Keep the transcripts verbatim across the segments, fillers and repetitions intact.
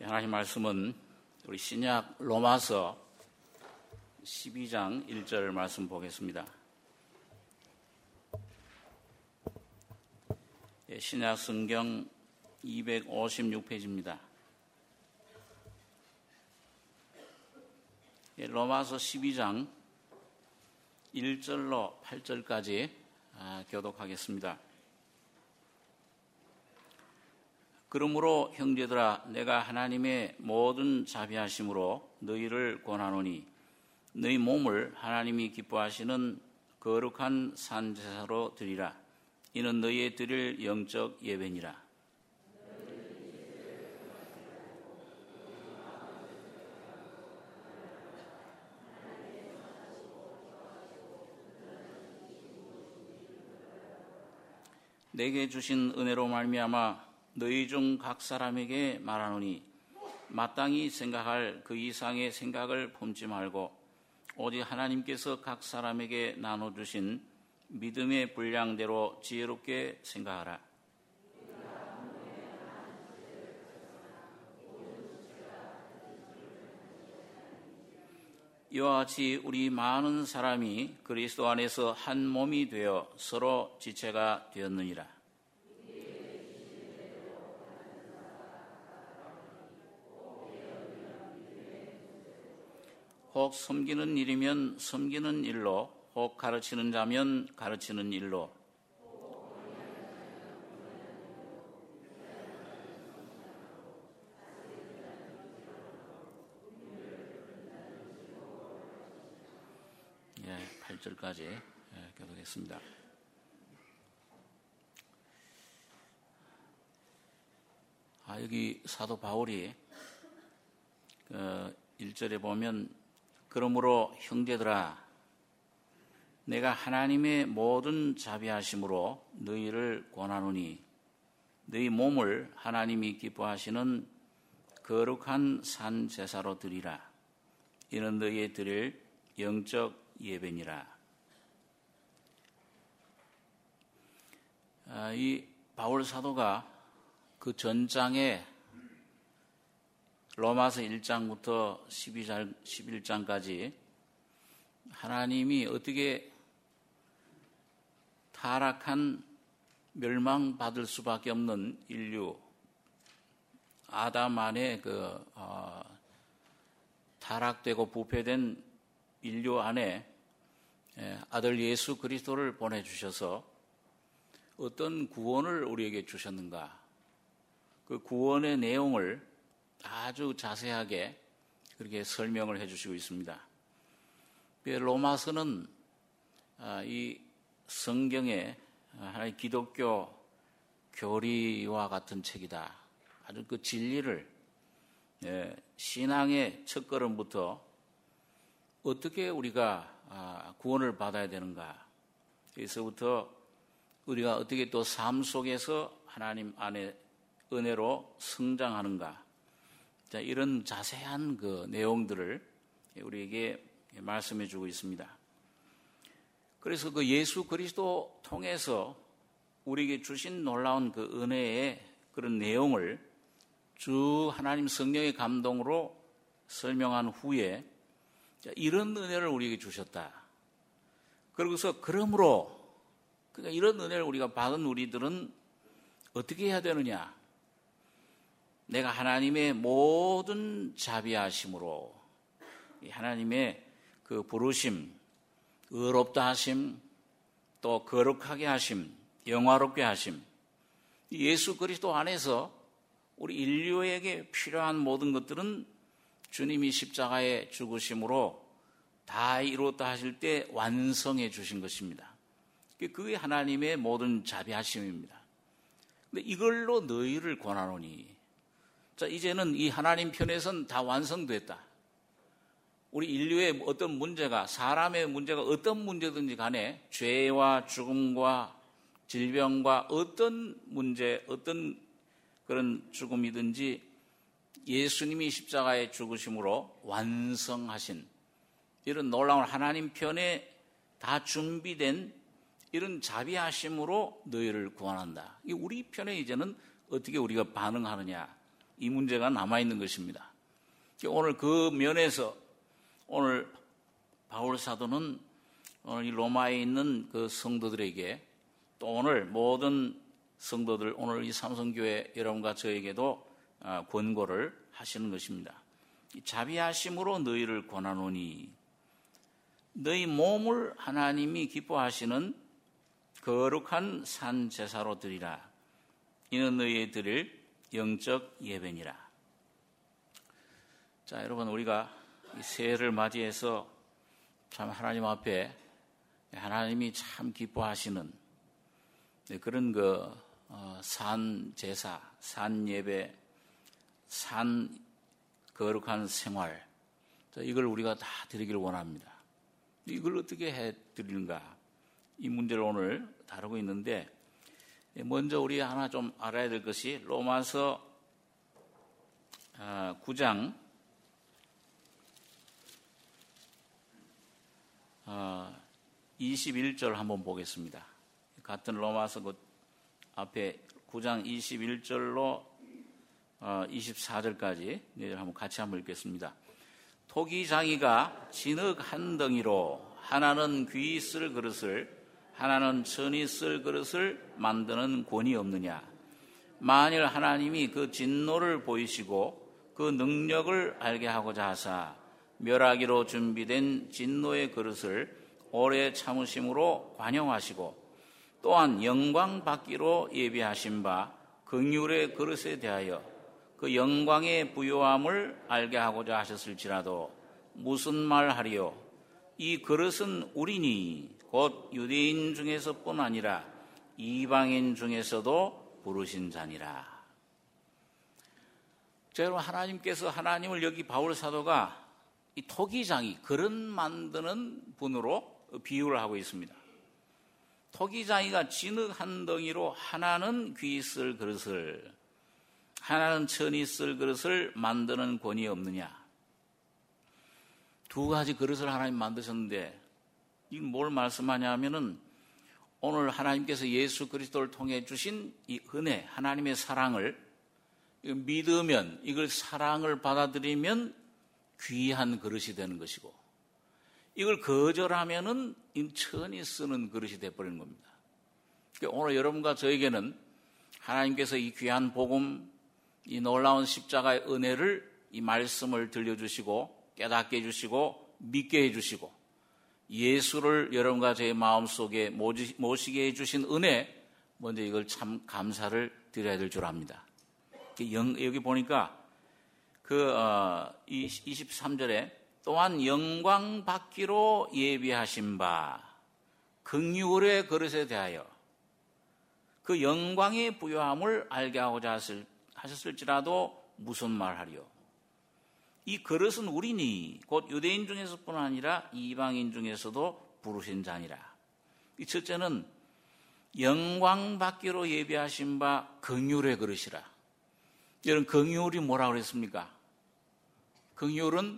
하나님 말씀은 우리 신약 로마서 십이 장 일 절 말씀 보겠습니다. 신약 성경 이백오십육 페이지입니다. 로마서 십이 장 일 절로 팔 절까지 교독하겠습니다. 그러므로 형제들아, 내가 하나님의 모든 자비하심으로 너희를 권하노니 너희 몸을 하나님이 기뻐하시는 거룩한 산제사로 드리라. 이는 너희의 드릴 영적 예배니라. 내게 주신 은혜로 말미암아 너희 중 각 사람에게 말하노니 마땅히 생각할 그 이상의 생각을 품지 말고 오직 하나님께서 각 사람에게 나눠주신 믿음의 분량대로 지혜롭게 생각하라. 이와 같이 우리 많은 사람이 그리스도 안에서 한 몸이 되어 서로 지체가 되었느니라. 혹 섬기는 일이면 섬기는 일로, 혹 가르치는 자면 가르치는 일로, 예, 팔 절까지 예, 교독했습니다. 아, 여기 사도 바울이 그 일 절에 보면 그러므로 형제들아, 내가 하나님의 모든 자비하심으로 너희를 권하노니 너희 몸을 하나님이 기뻐하시는 거룩한 산 제사로 드리라. 이는 너희의 드릴 영적 예배니라. 아, 이 바울 사도가 그 전장에 로마서 일 장부터 십이 장, 십일 장까지 하나님이 어떻게 타락한 멸망받을 수밖에 없는 인류, 아담 안에 그 어, 타락되고 부패된 인류 안에 아들 예수 그리스도를 보내주셔서 어떤 구원을 우리에게 주셨는가, 그 구원의 내용을 아주 자세하게 그렇게 설명을 해주시고 있습니다. 로마서는 이 성경의 하나의 기독교 교리와 같은 책이다. 아주 그 진리를, 신앙의 첫걸음부터 어떻게 우리가 구원을 받아야 되는가, 여기서부터 우리가 어떻게 또 삶 속에서 하나님 안에 은혜로 성장하는가, 자, 이런 자세한 그 내용들을 우리에게 말씀해 주고 있습니다. 그래서 그 예수 그리스도 통해서 우리에게 주신 놀라운 그 은혜의 그런 내용을 주 하나님 성령의 감동으로 설명한 후에, 자, 이런 은혜를 우리에게 주셨다. 그러고서 그러므로, 그러니까 이런 은혜를 우리가 받은 우리들은 어떻게 해야 되느냐? 내가 하나님의 모든 자비하심으로, 하나님의 그 부르심, 의롭다 하심, 또 거룩하게 하심, 영화롭게 하심, 예수 그리스도 안에서 우리 인류에게 필요한 모든 것들은 주님이 십자가에 죽으심으로 다 이루었다 하실 때 완성해 주신 것입니다. 그게 하나님의 모든 자비하심입니다. 근데 이걸로 너희를 권하노니, 자, 이제는 이 하나님 편에서는 다 완성됐다. 우리 인류의 어떤 문제가, 사람의 문제가 어떤 문제든지 간에 죄와 죽음과 질병과 어떤 문제, 어떤 그런 죽음이든지 예수님이 십자가에 죽으심으로 완성하신 이런 놀라운 하나님 편에 다 준비된 이런 자비하심으로 너희를 구원한다. 우리 편에 이제는 어떻게 우리가 반응하느냐, 이 문제가 남아있는 것입니다. 오늘 그 면에서 오늘 바울 사도는 오늘 이 로마에 있는 그 성도들에게 또 오늘 모든 성도들, 오늘 이 삼성교회 여러분과 저에게도 권고를 하시는 것입니다. 자비하심으로 너희를 권하노니 너희 몸을 하나님이 기뻐하시는 거룩한 산 제사로 드리라. 이는 너희의 드릴 영적 예배니라. 자, 여러분, 우리가 이 새해를 맞이해서 참 하나님 앞에 하나님이 참 기뻐하시는 그런 그 산 제사, 산 예배, 산 거룩한 생활, 이걸 우리가 다 드리기를 원합니다. 이걸 어떻게 해 드리는가? 이 문제를 오늘 다루고 있는데, 먼저 우리 하나 좀 알아야 될 것이 로마서 구 장 이십일 절 한번 보겠습니다. 같은 로마서 그 앞에 구 장 이십일 절로 이십사 절까지 한번 같이 한번 읽겠습니다. 토기장이가 진흙 한 덩이로 하나는 귀 쓸 그릇을 하나는 천이 쓸 그릇을 만드는 권이 없느냐? 만일 하나님이 그 진노를 보이시고 그 능력을 알게 하고자 하사 멸하기로 준비된 진노의 그릇을 오래 참으심으로 관용하시고 또한 영광 받기로 예비하신 바 긍휼의 그릇에 대하여 그 영광의 부요함을 알게 하고자 하셨을지라도 무슨 말 하리요? 이 그릇은 우리니 곧 유대인 중에서뿐 아니라 이방인 중에서도 부르신 자니라. 자, 여러분, 하나님께서 하나님을 여기 바울 사도가 이 토기장이 그릇 만드는 분으로 비유를 하고 있습니다. 토기장이가 진흙 한 덩이로 하나는 귀 쓸 그릇을 하나는 천이 쓸 그릇을 만드는 권이 없느냐? 두 가지 그릇을 하나님 만드셨는데 이건 뭘 말씀하냐 하면은 오늘 하나님께서 예수 그리스도를 통해 주신 이 은혜, 하나님의 사랑을 믿으면, 이걸 사랑을 받아들이면 귀한 그릇이 되는 것이고, 이걸 거절하면은 천이 쓰는 그릇이 되어버리는 겁니다. 그러니까 오늘 여러분과 저에게는 하나님께서 이 귀한 복음, 이 놀라운 십자가의 은혜를, 이 말씀을 들려주시고 깨닫게 해주시고 믿게 해주시고 예수를 여러분과 저의 마음속에 모시게 해주신 은혜, 먼저 이걸 참 감사를 드려야 될 줄 압니다. 여기 보니까 그 이십삼 절에 또한 영광 받기로 예비하신 바 긍휼의 그릇에 대하여 그 영광의 부요함을 알게 하고자 하셨을지라도 무슨 말하리요? 이 그릇은 우리니 곧 유대인 중에서뿐 아니라 이방인 중에서도 부르신 자니라. 이 첫째는 영광 받기로 예비하신 바 긍휼의 그릇이라. 여러분, 긍휼이 뭐라고 그랬습니까? 긍휼은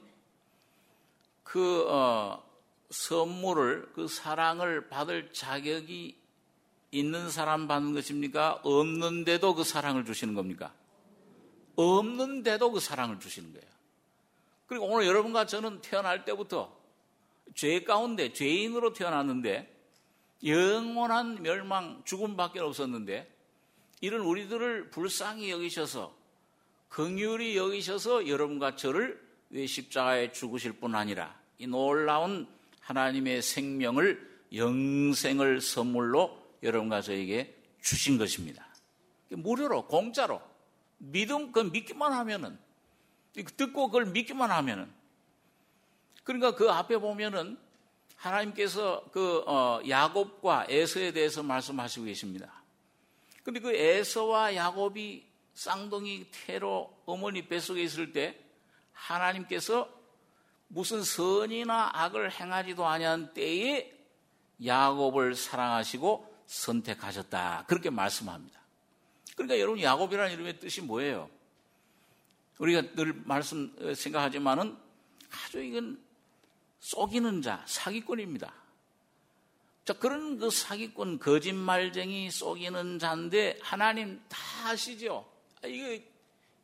그 어, 선물을, 그 사랑을 받을 자격이 있는 사람 받는 것입니까? 없는데도 그 사랑을 주시는 겁니까? 없는데도 그 사랑을 주시는 거예요. 그리고 오늘 여러분과 저는 태어날 때부터 죄 가운데 죄인으로 태어났는데 영원한 멸망, 죽음밖에 없었는데 이런 우리들을 불쌍히 여기셔서 긍휼히 여기셔서 여러분과 저를 왜 십자가에 죽으실 뿐 아니라 이 놀라운 하나님의 생명을, 영생을 선물로 여러분과 저에게 주신 것입니다. 무료로, 공짜로. 믿음, 그 믿기만 하면은, 듣고 그걸 믿기만 하면은. 그러니까 그 앞에 보면은 하나님께서 그 어, 야곱과 에서에 대해서 말씀하시고 계십니다. 근데 그 에서와 야곱이 쌍둥이 태로 어머니 뱃속에 있을 때 하나님께서 무슨 선이나 악을 행하지도 아니한 때에 야곱을 사랑하시고 선택하셨다. 그렇게 말씀합니다. 그러니까 여러분, 야곱이라는 이름의 뜻이 뭐예요? 우리가 늘 말씀 생각하지만은 아주 이건 속이는 자, 사기꾼입니다. 자, 그런 그 사기꾼, 거짓말쟁이, 속이는 자인데 하나님 다 아시죠? 이거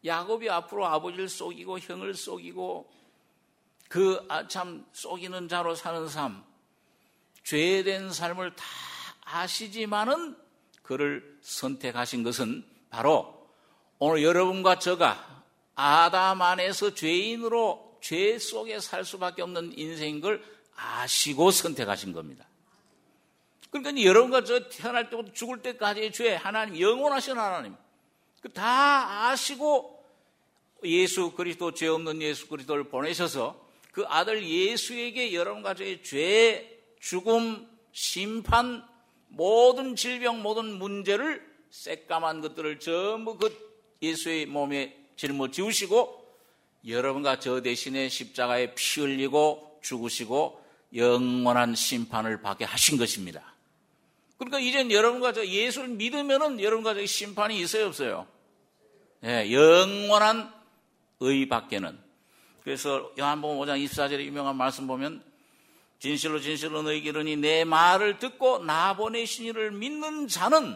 야곱이 앞으로 아버지를 속이고 형을 속이고 그 참 속이는 자로 사는 삶, 죄된 삶을 다 아시지만은 그를 선택하신 것은 바로 오늘 여러분과 저가 아담 안에서 죄인으로 죄 속에 살 수밖에 없는 인생인 걸 아시고 선택하신 겁니다. 그러니까 여러분과 저 태어날 때부터 죽을 때까지의 죄, 하나님, 영원하신 하나님, 그 다 아시고 예수 그리스도, 죄 없는 예수 그리스도를 보내셔서 그 아들 예수에게 여러분과 저의 죄, 죽음, 심판, 모든 질병, 모든 문제를 새까만 것들을 전부 그 예수의 몸에 짊어지우시고 여러분과 저 대신에 십자가에 피 흘리고 죽으시고 영원한 심판을 받게 하신 것입니다. 그러니까 이젠 여러분과 저 예수를 믿으면은 여러분과 저 심판이 있어요, 없어요? 예, 영원한 의밖에는. 그래서 요한복음 오 장 이십사 절의 유명한 말씀 보면 진실로 진실로 너희에게 이르니 내 말을 듣고 나 보내신 이를 믿는 자는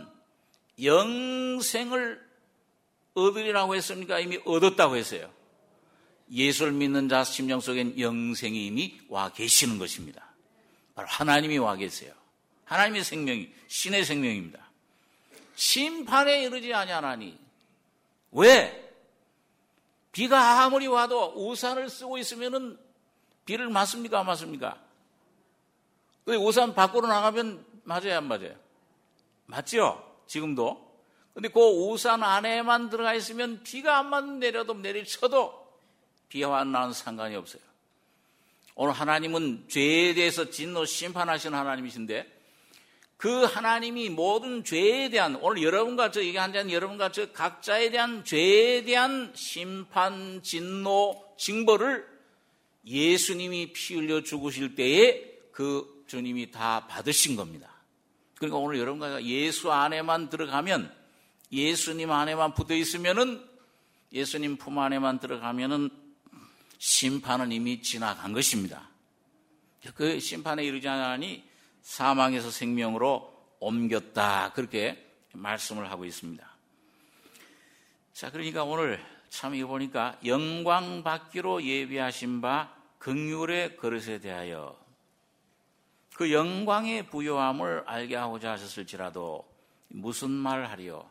영생을 얻으리라고 했습니까? 이미 얻었다고 했어요. 예수를 믿는 자 심령 속엔 영생이 이미 와 계시는 것입니다. 바로 하나님이 와 계세요. 하나님의 생명이 신의 생명입니다. 심판에 이르지 아니하나니. 왜? 비가 아무리 와도 우산을 쓰고 있으면은 비를 맞습니까? 안 맞습니까? 우산 밖으로 나가면 맞아요, 안 맞아요? 맞죠? 지금도. 근데 그 우산 안에만 들어가 있으면 비가 안 맞는 내려도 내리쳐도 비와 나는 상관이 없어요. 오늘 하나님은 죄에 대해서 진노 심판하시는 하나님이신데 그 하나님이 모든 죄에 대한, 오늘 여러분과 저 얘기한 여러분과 저 각자에 대한 죄에 대한 심판, 진노, 징벌을 예수님이 피 흘려 죽으실 때에 그 주님이 다 받으신 겁니다. 그러니까 오늘 여러분과 예수 안에만 들어가면, 예수님 안에만 붙어 있으면은, 예수님 품 안에만 들어가면은 심판은 이미 지나간 것입니다. 그 심판에 이르지 않으니 사망에서 생명으로 옮겼다. 그렇게 말씀을 하고 있습니다. 자, 그러니까 오늘 참 이거 보니까 영광 받기로 예비하신 바 긍휼의 그릇에 대하여 그 영광의 부요함을 알게 하고자 하셨을지라도 무슨 말 하리요?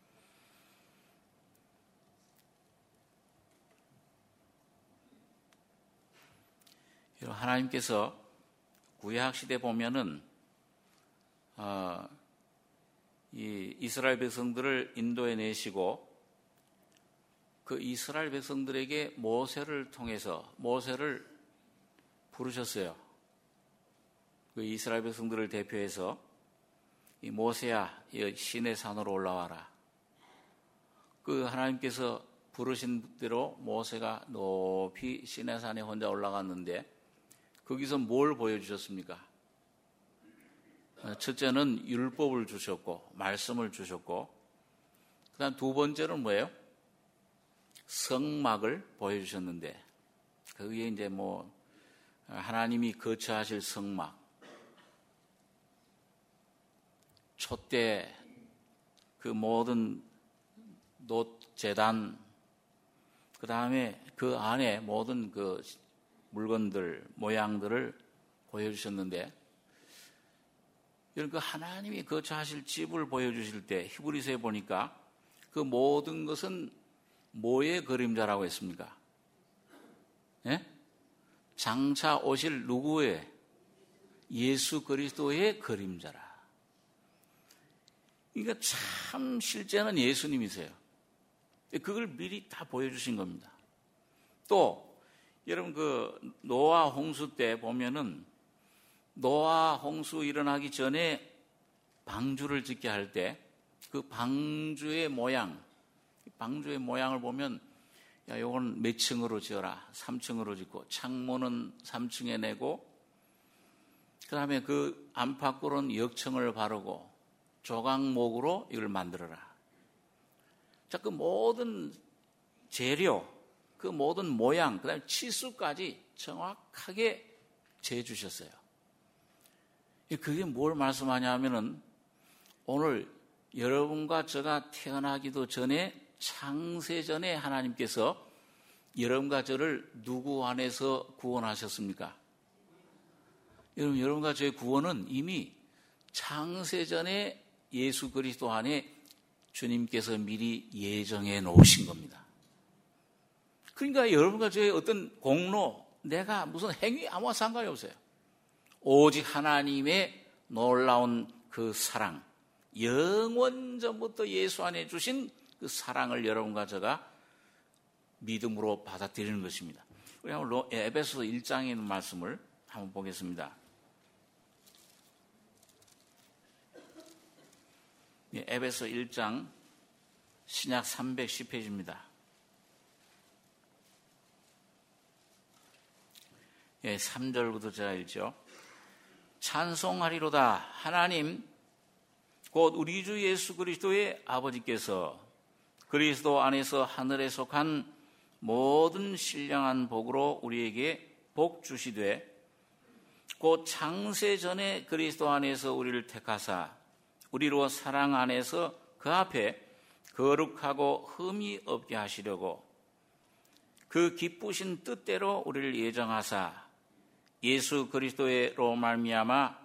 하나님께서 구약 시대 보면은 어, 이 이스라엘 백성들을 인도해 내시고 그 이스라엘 백성들에게 모세를 통해서 모세를 부르셨어요. 그 이스라엘 백성들을 대표해서 이 모세야, 이 시내 산으로 올라와라. 그 하나님께서 부르신 대로 모세가 높이 시내 산에 혼자 올라갔는데 거기서 뭘 보여주셨습니까? 첫째는 율법을 주셨고 말씀을 주셨고 그 다음 두 번째는 뭐예요? 성막을 보여주셨는데 그 위에 이제 뭐 하나님이 거처하실 성막, 촛대, 그 모든 놋 제단, 그 다음에 그 안에 모든 그 물건들, 모양들을 보여주셨는데, 그 하나님이 거처하실 집을 보여주실 때 히브리서에 보니까 그 모든 것은 뭐의 그림자라고 했습니까? 예? 장차 오실 누구의? 예수 그리스도의 그림자라. 그러니까 참 실제는 예수님이세요. 그걸 미리 다 보여주신 겁니다. 또 여러분 그 노아 홍수 때 보면은 노아 홍수 일어나기 전에 방주를 짓게 할 때 그 방주의 모양, 방주의 모양을 보면 야, 요건 몇 층으로 지어라. 삼 층으로 짓고 창문은 삼 층에 내고 그 다음에 그 안팎으로는 역청을 바르고 조각목으로 이걸 만들어라. 자, 그 모든 재료, 그 모든 모양, 그 다음에 치수까지 정확하게 재주셨어요. 그게 뭘 말씀하냐 하면은 오늘 여러분과 제가 태어나기도 전에 창세전에 하나님께서 여러분과 저를 누구 안에서 구원하셨습니까? 여러분, 여러분과 저의 구원은 이미 창세전에 예수 그리스도 안에 주님께서 미리 예정해 놓으신 겁니다. 그러니까 여러분과 저의 어떤 공로, 내가 무슨 행위 아무와 상관이 없어요. 오직 하나님의 놀라운 그 사랑, 영원 전부터 예수 안에 주신 그 사랑을 여러분과 제가 믿음으로 받아들이는 것입니다. 우리 한번 에베소서 일 장에 있는 말씀을 한번 보겠습니다. 에베소 일 장 신약 삼백십 페이지입니다. 예, 삼 절부터 제가 읽죠. 찬송하리로다. 하나님 곧 우리 주 예수 그리스도의 아버지께서 그리스도 안에서 하늘에 속한 모든 신령한 복으로 우리에게 복 주시되 곧 창세 전에 그리스도 안에서 우리를 택하사 우리로 사랑 안에서 그 앞에 거룩하고 흠이 없게 하시려고 그 기쁘신 뜻대로 우리를 예정하사 예수 그리스도로 말미암아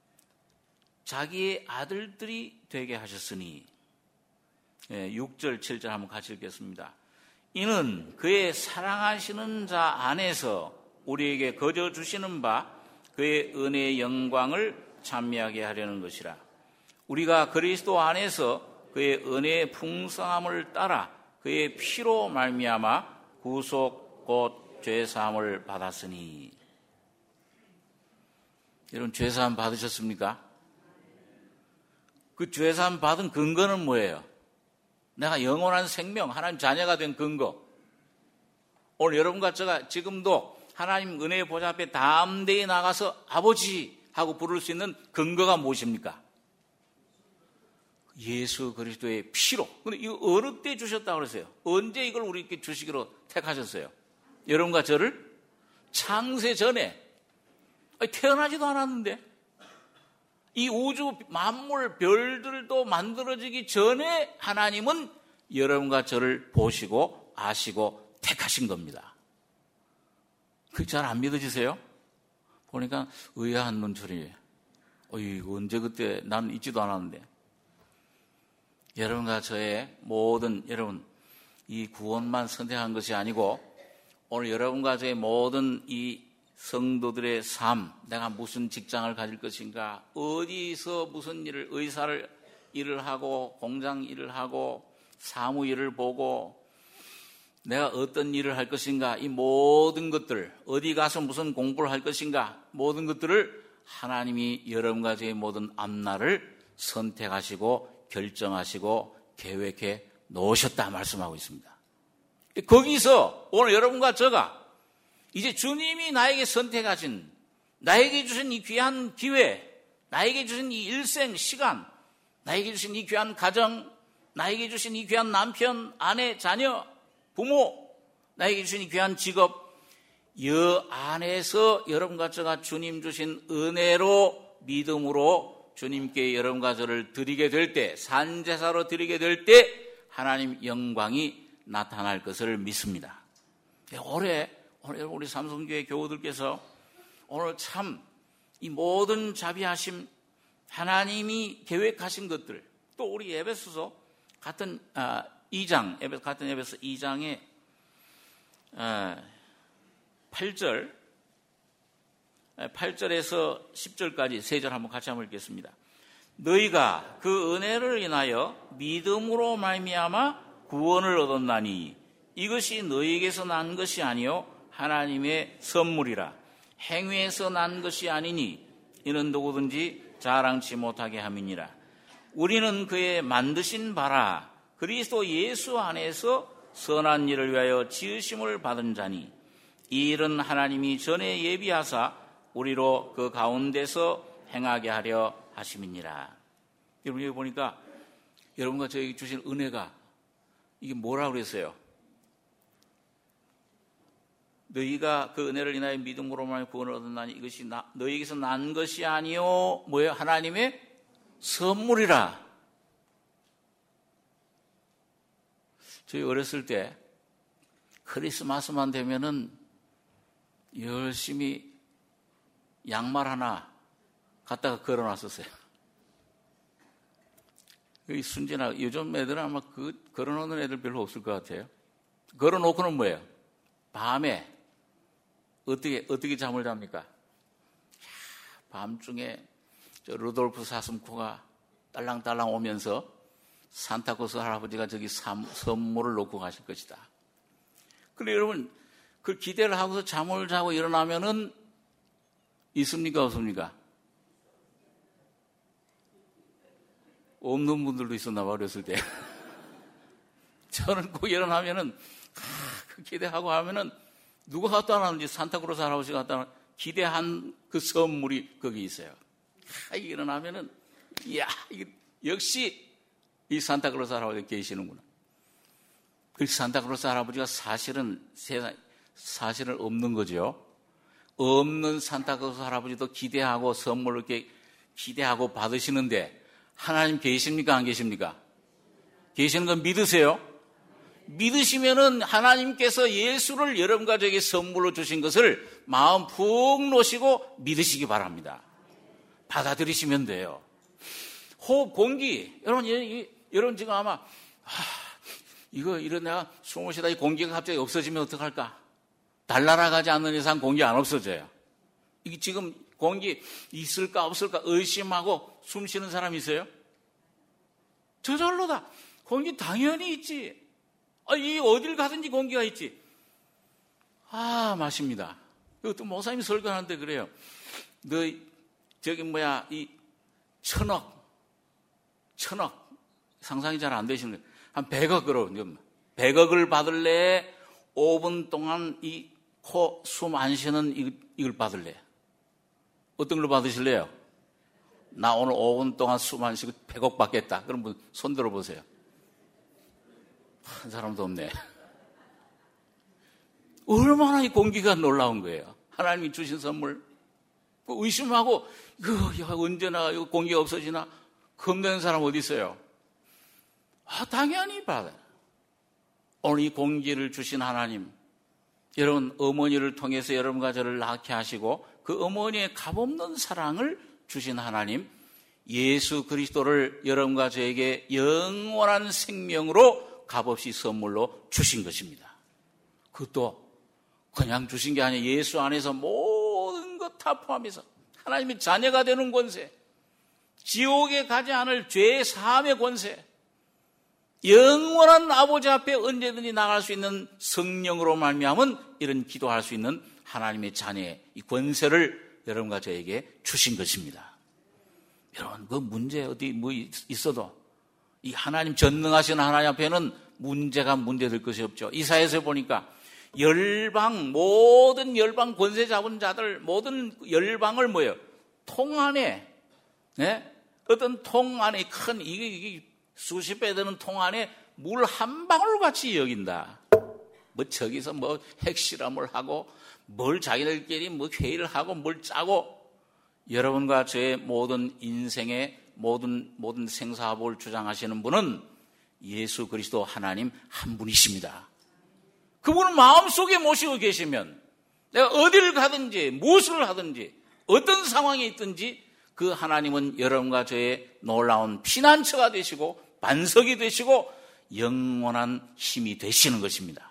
자기의 아들들이 되게 하셨으니 육 절, 칠 절 한번 같이 읽겠습니다. 이는 그의 사랑하시는 자 안에서 우리에게 거저 주시는 바 그의 은혜의 영광을 찬미하게 하려는 것이라. 우리가 그리스도 안에서 그의 은혜의 풍성함을 따라 그의 피로 말미암아 구속 곧 죄사함을 받았으니. 여러분, 죄사함 받으셨습니까? 그 죄사함 받은 근거는 뭐예요? 내가 영원한 생명, 하나님 자녀가 된 근거. 오늘 여러분과 제가 지금도 하나님 은혜의 보좌 앞에 담대히 나가서 아버지 하고 부를 수 있는 근거가 무엇입니까? 예수 그리스도의 피로. 근데 이거 어느 때 주셨다고 그러세요? 언제 이걸 우리께 주시기로 택하셨어요? 여러분과 저를 창세 전에, 아니, 태어나지도 않았는데 이 우주 만물 별들도 만들어지기 전에 하나님은 여러분과 저를 보시고 아시고 택하신 겁니다. 그게 잘 안 믿어지세요? 보니까 의아한 눈초리. 어이, 언제 그때 난 있지도 않았는데. 여러분과 저의 모든, 여러분, 이 구원만 선택한 것이 아니고 오늘 여러분과 저의 모든 이 성도들의 삶, 내가 무슨 직장을 가질 것인가, 어디서 무슨 일을, 의사를 일을 하고, 공장 일을 하고, 사무 일을 보고, 내가 어떤 일을 할 것인가, 이 모든 것들, 어디 가서 무슨 공부를 할 것인가, 모든 것들을 하나님이 여러분과 저의 모든 앞날을 선택하시고, 결정하시고, 계획해 놓으셨다 말씀하고 있습니다. 거기서 오늘 여러분과 저가 이제 주님이 나에게 선택하신, 나에게 주신 이 귀한 기회, 나에게 주신 이 일생 시간, 나에게 주신 이 귀한 가정, 나에게 주신 이 귀한 남편, 아내, 자녀, 부모, 나에게 주신 이 귀한 직업, 이 안에서 여러분과 저가 주님 주신 은혜로, 믿음으로 주님께 여러분과 저를 드리게 될 때, 산제사로 드리게 될 때 하나님 영광이 나타날 것을 믿습니다. 올해 오늘 우리 삼성교회 교우들께서 오늘 참 이 모든 자비하심, 하나님이 계획하신 것들, 또 우리 에베소서 같은 아, 이 장, 에베소 같은 에베소 이 장의 아, 팔 절, 팔 절에서 십 절까지 세 절 한번 같이 한번 읽겠습니다. 너희가 그 은혜를 인하여 믿음으로 말미암아 구원을 얻었나니 이것이 너희에게서 난 것이 아니요 하나님의 선물이라. 행위에서 난 것이 아니니 이는 누구든지 자랑치 못하게 함이니라. 우리는 그의 만드신 바라 그리스도 예수 안에서 선한 일을 위하여 지으심을 받은 자니 이 일은 하나님이 전에 예비하사 우리로 그 가운데서 행하게 하려 하심이니라. 여러분 여기 보니까 여러분과 저에게 주신 은혜가 이게 뭐라고 그랬어요? 너희가 그 은혜를 인하여 믿음으로만 구원을 얻었나니 이것이 나, 너희에게서 난 것이 아니요 뭐예요? 하나님의 선물이라. 저희 어렸을 때 크리스마스만 되면은 열심히 양말 하나 갖다가 걸어놨었어요. 이 순진하, 요즘 애들은 아마 그 걸어놓는 애들 별로 없을 것 같아요. 걸어놓고는 뭐예요? 밤에 어떻게 어떻게 잠을 잡니까? 밤중에 저 루돌프 사슴코가 딸랑딸랑 오면서 산타코스 할아버지가 저기 삼, 선물을 놓고 가실 것이다. 그런데 여러분, 그 기대를 하고서 잠을 자고 일어나면은 있습니까, 없습니까? 없는 분들도 있었나 봐, 어렸을 때. 저는 꼭 일어나면은, 아, 그 기대하고 하면은, 누가 갖다 놨는지 산타크로스 할아버지가 갖다 놨, 기대한 그 선물이 거기 있어요. 아, 일어나면은, 이야, 역시 이 산타크로스 할아버지가 계시는구나. 그 산타크로스 할아버지가 사실은 세상, 사실은 없는 거죠. 없는 산타크로스 할아버지도 기대하고 선물을 이렇게 기대하고 받으시는데, 하나님 계십니까? 안 계십니까? 계시는 건 믿으세요? 믿으시면은 하나님께서 예수를 여러분 가족에게 선물로 주신 것을 마음 푹 놓으시고 믿으시기 바랍니다. 받아들이시면 돼요. 호흡, 공기. 여러분, 여러분 지금 아마, 아, 이거, 이런 내가 숨을 쉬다 이 공기가 갑자기 없어지면 어떡할까? 달나라가지 않는 이상 공기 안 없어져요. 이게 지금 공기 있을까 없을까 의심하고 숨 쉬는 사람 있어요? 저절로다. 공기 당연히 있지. 아, 이 어딜 가든지 공기가 있지. 아, 맞습니다. 또 목사님이 설교하는데 그래요. 너 저기 뭐야 이 천억, 천억 상상이 잘 안 되시는 거예요. 한 백억으로 백억을 받을래? 오 분 동안 이 코 숨 안 쉬는 이걸, 이걸 받을래? 어떤 걸로 받으실래요? 나 오늘 오 분 동안 숨 안 쉬고 백억 받겠다. 그럼 뭐 손 들어보세요. 한 사람도 없네. 얼마나 이 공기가 놀라운 거예요. 하나님이 주신 선물. 의심하고 이거 야, 언제나 이거 공기가 없어지나 겁내는 사람 어디 있어요? 아, 당연히 받아요. 오늘 이 공기를 주신 하나님, 여러분 어머니를 통해서 여러분과 저를 낳게 하시고 그 어머니의 값없는 사랑을 주신 하나님, 예수 그리스도를 여러분과 저에게 영원한 생명으로 값없이 선물로 주신 것입니다. 그것도 그냥 주신 게 아니라 예수 안에서 모든 것 다 포함해서 하나님의 자녀가 되는 권세, 지옥에 가지 않을 죄 사함의 권세, 영원한 아버지 앞에 언제든지 나갈 수 있는 성령으로 말미암은 이런 기도할 수 있는 하나님의 자녀의 이 권세를 여러분과 저에게 주신 것입니다. 여러분, 그 문제 어디 뭐 있어도 이 하나님 전능하신 하나님 앞에는 문제가 문제될 것이 없죠. 이사야서 보니까 열방, 모든 열방 권세 잡은 자들, 모든 열방을 뭐예요? 통 안에, 네? 어떤 통 안에 큰, 이게, 이게 수십 배 되는 통 안에 물 한 방울 같이 여긴다. 뭐 저기서 뭐 핵실험을 하고, 뭘 자기들끼리 뭐 회의를 하고, 뭘 짜고, 여러분과 저의 모든 인생의 모든, 모든 생사업을 주장하시는 분은 예수 그리스도 하나님 한 분이십니다. 그분을 마음속에 모시고 계시면 내가 어디를 가든지 무엇을 하든지 어떤 상황에 있든지 그 하나님은 여러분과 저의 놀라운 피난처가 되시고 반석이 되시고 영원한 힘이 되시는 것입니다.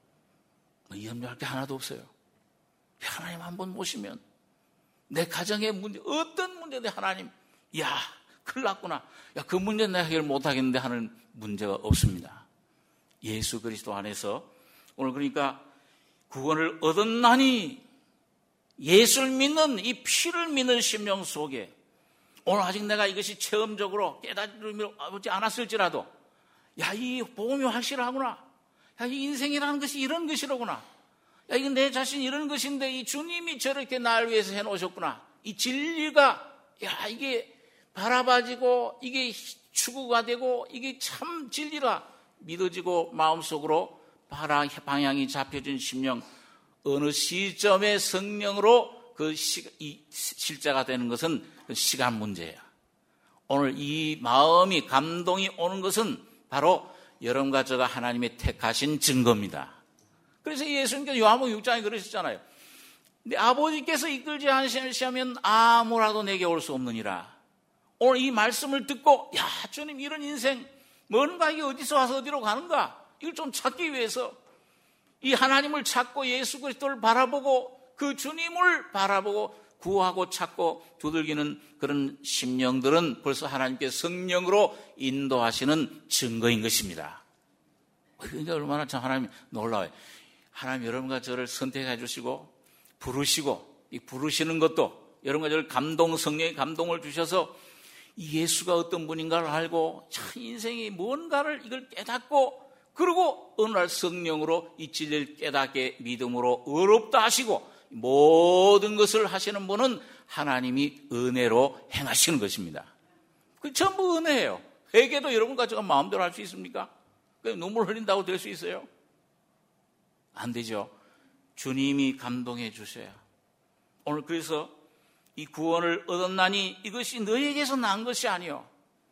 염려할 게 하나도 없어요. 하나님 한 번 모시면 내 가정의 문제, 어떤 문제든 하나님, 야, 큰일 났구나. 야, 그 문제는 내가 해결 못하겠는데 하는 문제가 없습니다. 예수 그리스도 안에서 오늘 그러니까 구원을 얻었나니 예수를 믿는 이 피를 믿는 심령 속에 오늘 아직 내가 이것이 체험적으로 깨닫지 않았을지라도 야, 이 복음이 확실하구나. 야, 이 인생이라는 것이 이런 것이로구나. 야, 이건 내 자신이 이런 것인데 이 주님이 저렇게 날 위해서 해놓으셨구나. 이 진리가 야, 이게 바라봐지고 이게 추구가 되고 이게 참 진리라 믿어지고 마음속으로 방향이 잡혀진 심령, 어느 시점의 성령으로 그 시, 이 실제가 되는 것은 그 시간 문제예요. 오늘 이 마음이 감동이 오는 것은 바로 여러분과 저가 하나님의 택하신 증거입니다. 그래서 예수님께서 요한복음 육 장에 그러셨잖아요. 내 아버지께서 이끌지 않으시면 아무라도 내게 올 수 없느니라. 오늘 이 말씀을 듣고 야 주님 이런 인생 뭔가 이게 어디서 와서 어디로 가는가 이걸 좀 찾기 위해서 이 하나님을 찾고 예수 그리스도를 바라보고 그 주님을 바라보고 구하고 찾고 두들기는 그런 심령들은 벌써 하나님께서 성령으로 인도하시는 증거인 것입니다. 그러니까 얼마나 참 하나님 놀라워요. 하나님 여러분과 저를 선택해 주시고 부르시고 이 부르시는 것도 여러분과 저를 감동 성령의 감동을 주셔서 예수가 어떤 분인가를 알고 참 인생이 뭔가를 이걸 깨닫고 그리고 어느 날 성령으로 이 진리를 깨닫게 믿음으로 의롭다 하시고 모든 것을 하시는 분은 하나님이 은혜로 행하시는 것입니다. 그 전부 은혜예요. 회개도 여러분과 제가 마음대로 할 수 있습니까? 눈물 흘린다고 될 수 있어요? 안 되죠. 주님이 감동해 주셔야. 오늘 그래서 이 구원을 얻었나니 이것이 너에게서 난 것이 아니요.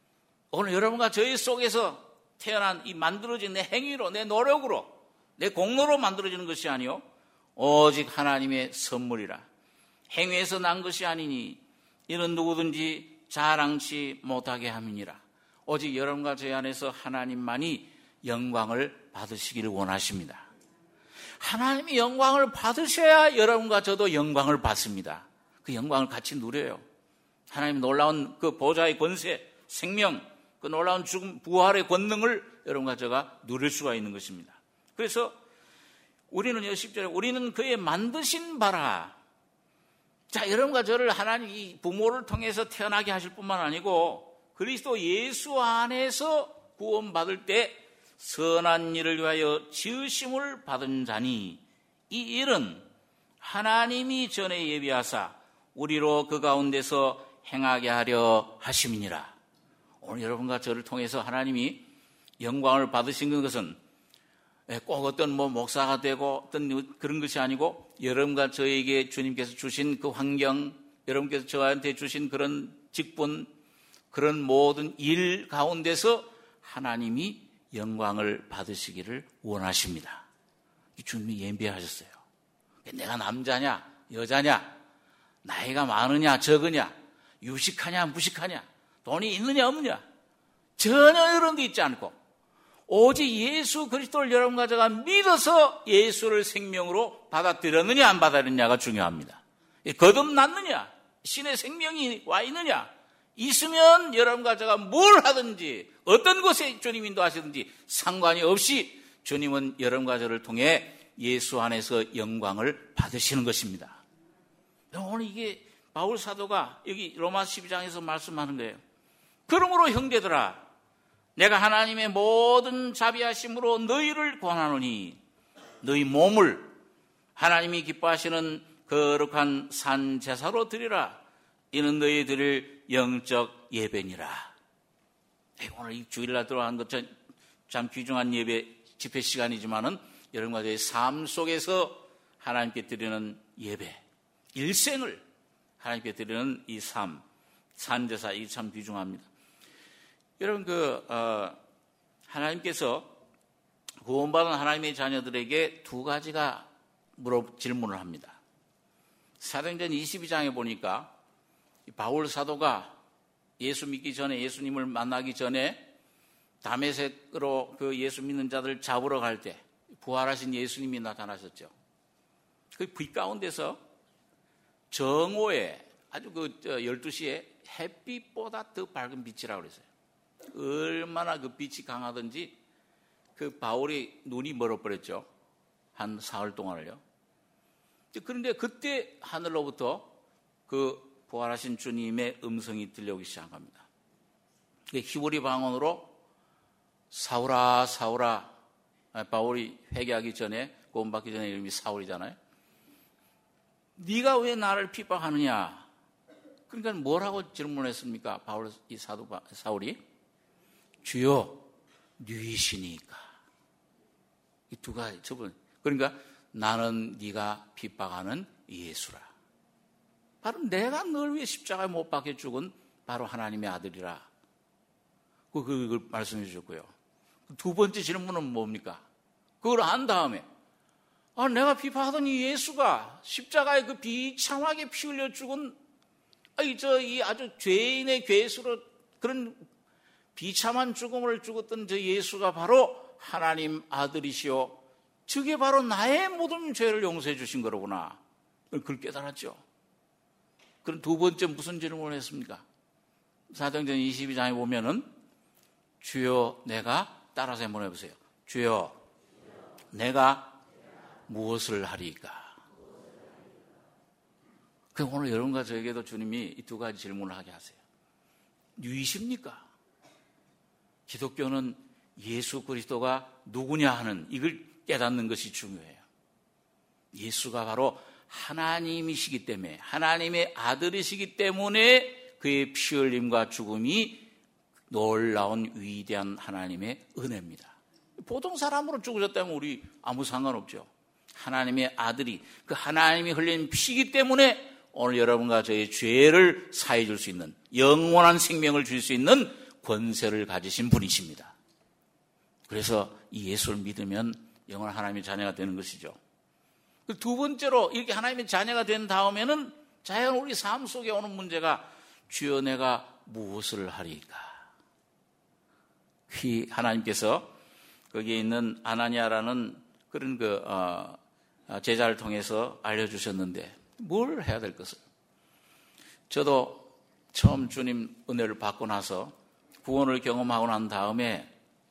오늘 여러분과 저희 속에서 태어난 이 만들어진 내 행위로 내 노력으로 내 공로로 만들어지는 것이 아니요. 오직 하나님의 선물이라. 행위에서 난 것이 아니니 이는 누구든지 자랑치 못하게 함이니라. 오직 여러분과 저희 안에서 하나님만이 영광을 받으시기를 원하십니다. 하나님이 영광을 받으셔야 여러분과 저도 영광을 받습니다. 그 영광을 같이 누려요. 하나님 놀라운 그 보좌의 권세, 생명, 그 놀라운 죽음, 부활의 권능을 여러분과 제가 누릴 수가 있는 것입니다. 그래서 우리는 십 절에 우리는 그의 만드신 바라. 자, 여러분과 저를 하나님 이 부모를 통해서 태어나게 하실 뿐만 아니고 그리스도 예수 안에서 구원받을 때 선한 일을 위하여 지으심을 받은 자니 이 일은 하나님이 전에 예비하사 우리로 그 가운데서 행하게 하려 하심이니라. 오늘 여러분과 저를 통해서 하나님이 영광을 받으신 것은 꼭 어떤 뭐 목사가 되고 어떤 그런 것이 아니고 여러분과 저에게 주님께서 주신 그 환경, 여러분께서 저한테 주신 그런 직분, 그런 모든 일 가운데서 하나님이 영광을 받으시기를 원하십니다. 주님이 예비하셨어요. 내가 남자냐, 여자냐, 나이가 많으냐, 적으냐, 유식하냐, 무식하냐, 돈이 있느냐, 없느냐, 전혀 이런 데 있지 않고 오직 예수 그리스도를 여러분과 제가 믿어서 예수를 생명으로 받아들였느냐, 안 받아들였느냐가 중요합니다. 거듭났느냐, 신의 생명이 와 있느냐, 있으면 여러분과 제가 뭘 하든지 어떤 곳에 주님 인도하시든지 상관이 없이 주님은 여러분과 저를 통해 예수 안에서 영광을 받으시는 것입니다. 오늘 이게 바울 사도가 여기 로마 십이 장에서 말씀하는 거예요. 그러므로 형제들아 내가 하나님의 모든 자비하심으로 너희를 권하노니 너희 몸을 하나님이 기뻐하시는 거룩한 산 제사로 드리라. 이는 너희 드릴 영적 예배니라. 오늘 이 주일날 들어가는 것 참 귀중한 예배 집회 시간이지만은 여러분과 저의 삶 속에서 하나님께 드리는 예배, 일생을 하나님께 드리는 이 삶, 산제사, 이게 참 귀중합니다. 여러분, 그, 어, 하나님께서 구원받은 하나님의 자녀들에게 두 가지가 물어, 질문을 합니다. 사도행전 이십이 장에 보니까 바울 사도가 예수 믿기 전에, 예수님을 만나기 전에 다메섹으로 그 예수 믿는 자들 잡으러 갈 때 부활하신 예수님이 나타나셨죠. 그 빛 가운데서 정오에 아주 그 열두 시에 햇빛보다 더 밝은 빛이라고 그랬어요. 얼마나 그 빛이 강하든지 그 바울이 눈이 멀어버렸죠. 한 사흘 동안을요. 그런데 그때 하늘로부터 그 부활하신 주님의 음성이 들려오기 시작합니다. 히브리 방언으로 사울아 사울아, 바울이 회개하기 전에 구원받기 전에 이름이 사울이잖아요. 네가 왜 나를 핍박하느냐? 그러니까 뭐라고 질문했습니까? 바울 이 사도 사울이 주여 누이시니까. 이 두 가지 저분. 그러니까 나는 네가 핍박하는 예수라. 바로 내가 널 위해 십자가에 못 박혀 죽은 바로 하나님의 아들이라. 그걸 말씀해 주셨고요. 두 번째 질문은 뭡니까? 그걸 한 다음에 아, 내가 비판하던 이 예수가 십자가에 그 비참하게 피 흘려 죽은 아이 저 이 아주 죄인의 괴수로 그런 비참한 죽음을 죽었던 저 예수가 바로 하나님 아들이시오. 저게 바로 나의 모든 죄를 용서해 주신 거로구나. 그걸 깨달았죠. 그럼 두 번째 무슨 질문을 했습니까? 사도행전 이십이 장에 보면은 주여 내가 따라서 한번 해보세요. 주여 내가 무엇을 하리이까? 그럼 오늘 여러분과 저에게도 주님이 이 두 가지 질문을 하게 하세요. 누구십니까? 기독교는 예수 그리스도가 누구냐 하는 이걸 깨닫는 것이 중요해요. 예수가 바로 하나님이시기 때문에 하나님의 아들이시기 때문에 그의 피 흘림과 죽음이 놀라운 위대한 하나님의 은혜입니다. 보통 사람으로 죽으셨다면 우리 아무 상관없죠. 하나님의 아들이 그 하나님이 흘린 피이기 때문에 오늘 여러분과 저의 죄를 사해 줄 수 있는 영원한 생명을 줄 수 있는 권세를 가지신 분이십니다. 그래서 이 예수를 믿으면 영원한 하나님의 자녀가 되는 것이죠. 두 번째로 이렇게 하나님의 자녀가 된 다음에는 자연 우리 삶 속에 오는 문제가 주여 내가 무엇을 하리까? 이 하나님께서 거기에 있는 아나니아라는 그런 그 어, 제자를 통해서 알려주셨는데 뭘 해야 될 것을? 저도 처음 주님 은혜를 받고 나서 구원을 경험하고 난 다음에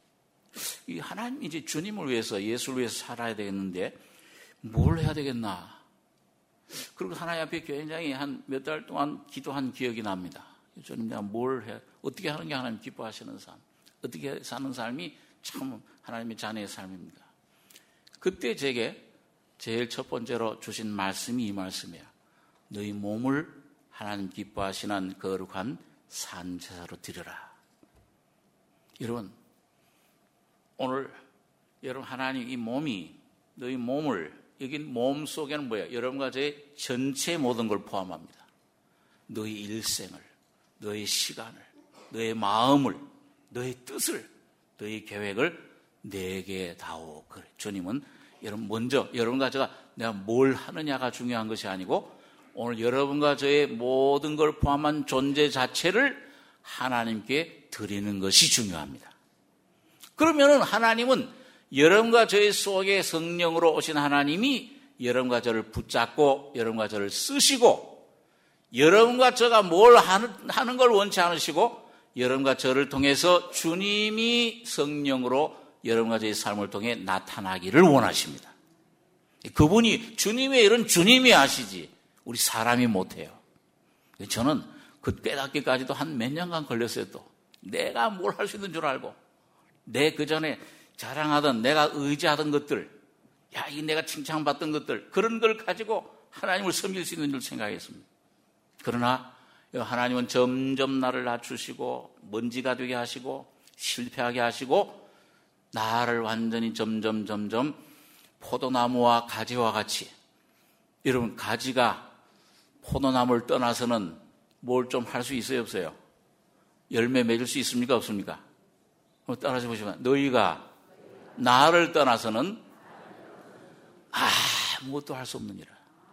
이 하나님 이제 주님을 위해서 예수를 위해서 살아야 되겠는데 뭘 해야 되겠나? 그리고 하나님 앞에 굉장히 한 몇 달 동안 기도한 기억이 납니다. 주님 내가 뭘 해? 어떻게 하는 게 하나님 기뻐하시는 삶? 어떻게 사는 삶이 참 하나님의 자녀의 삶입니다. 그때 제게 제일 첫 번째로 주신 말씀이 이 말씀이에요. 너희 몸을 하나님 기뻐하시는 거룩한 산제사로 드려라. 여러분 오늘 여러분 하나님 이 몸이 너희 몸을 여기 몸 속에는 뭐예요? 여러분과 저의 전체 모든 걸 포함합니다. 너희 일생을, 너희 시간을, 너희 마음을, 너희 뜻을, 너희 계획을 내게 다오. 그래. 주님은 여러분 먼저 여러분과 제가 내가 뭘 하느냐가 중요한 것이 아니고 오늘 여러분과 저의 모든 걸 포함한 존재 자체를 하나님께 드리는 것이 중요합니다. 그러면은 하나님은 여러분과 저의 속에 성령으로 오신 하나님이 여러분과 저를 붙잡고 여러분과 저를 쓰시고 여러분과 저가 뭘 하는, 하는 걸 원치 않으시고 여러분과 저를 통해서 주님이 성령으로 여러분과 저의 삶을 통해 나타나기를 원하십니다. 그분이 주님의 일은 주님이 하시지 우리 사람이 못해요. 저는 그 깨닫기까지도 한 몇 년간 걸렸어요. 또 내가 뭘 할 수 있는 줄 알고 내 그전에 자랑하던 내가 의지하던 것들 야, 이 내가 칭찬받던 것들 그런 걸 가지고 하나님을 섬길 수 있는 줄 생각했습니다. 그러나 하나님은 점점 나를 낮추시고 먼지가 되게 하시고 실패하게 하시고 나를 완전히 점점 점점 포도나무와 가지와 같이 여러분 가지가 포도나무를 떠나서는 뭘 좀 할 수 있어요 없어요? 열매 맺을 수 있습니까 없습니까? 따라서 보시면 너희가 나를 떠나서는 아무것도 할 수 없느니라.